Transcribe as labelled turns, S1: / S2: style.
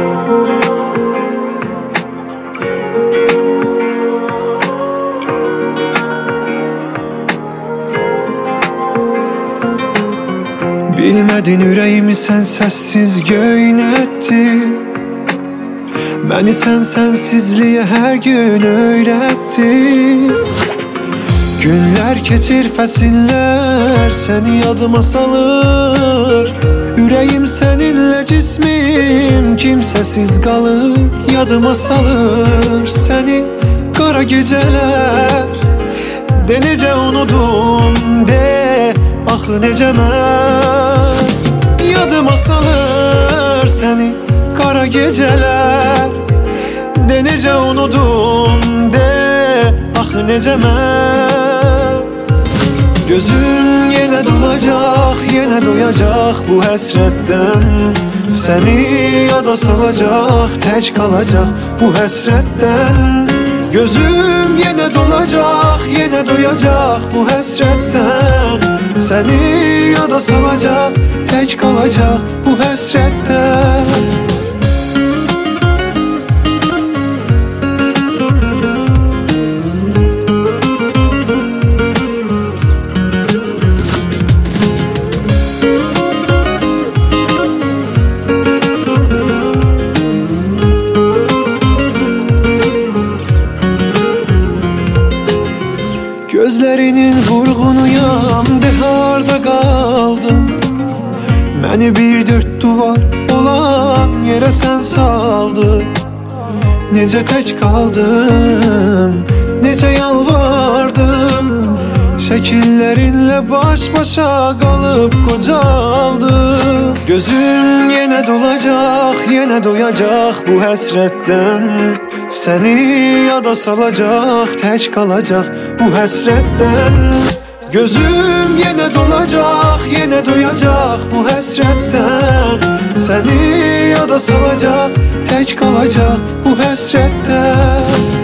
S1: Bilmədin ürəyimi sən səssiz göynətdi. Məni sən sənsizliyə hər gün öyrətdi. Günlər keçir, fəsillər səni yadıma salır. Ürəyim səninlə, cismim kimsəsiz qalır. Yadıma salır səni qara gecələr. De necə unudum, de axı necə mən. Yadıma salır səni qara gecələr. De necə unudum, de axı necə mən. Gözüm yenə dolacaq, yenə doyacaq bu həsrətdən. Səni yada salacaq, tək qalacaq bu həsrətdən. Gözüm yenə dolacaq, yenə doyacaq bu həsrətdən. Səni yada salacaq, tək qalacaq bu həsrətdən. Gözlərinin vurğunuyam, de harda qaldın. Məni bir dörd duvar olan yerə sən saldın. Necə tək qaldım, necə yalvardım. Şəkillərinlə baş-başa qalıb qocaldım. Gözüm yenə dolacaq, yenə doyacaq bu həsrətdən. Səni yada salacaq, tək qalacaq bu həsrətdən. Gözüm yenə dolacaq, yenə doyacaq bu həsrətdən. Səni yada salacaq, tək qalacaq bu həsrətdən.